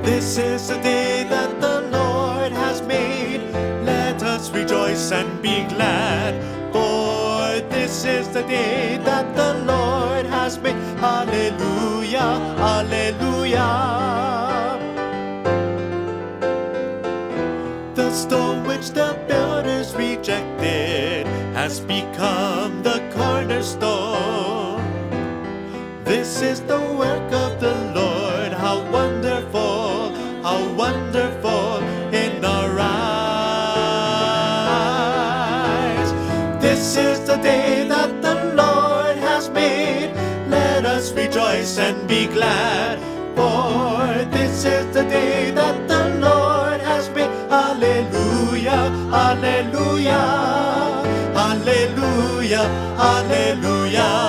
This is the day that the Lord has made. Let us rejoice and be glad. For this is the day that the Lord has made. Hallelujah, hallelujah. The stone which the builders rejected has become the cornerstone. This is the work of the Lord. How wonderful in our eyes. This is the day that the Lord has made. Let us rejoice and be glad. For this is the day that the Lord has made. Hallelujah, hallelujah, hallelujah, hallelujah.